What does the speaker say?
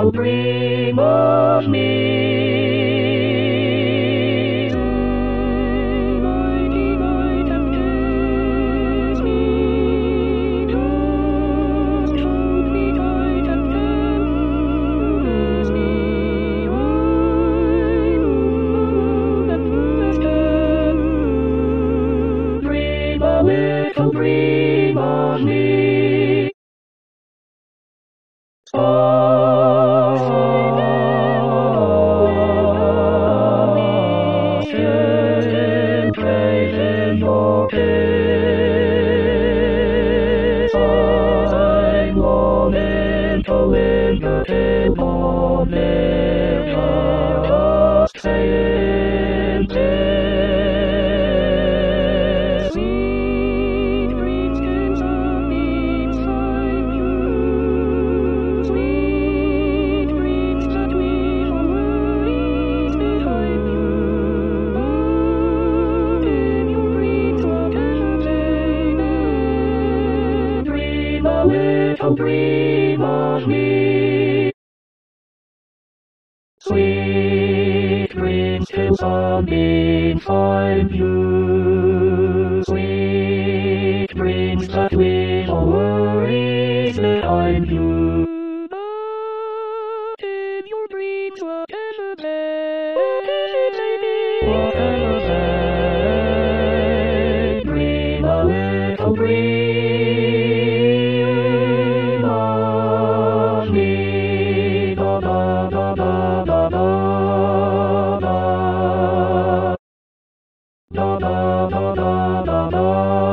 little dream of me. Little dream of me. In praise in your kiss. I'm longing to linger till morning, just saying this. A little dream of me. Sweet dreams till sunbeam find you. Sweet dreams that leave all worries behind you. But in your dreams, whatever they dream a little dream. Da da da da da da.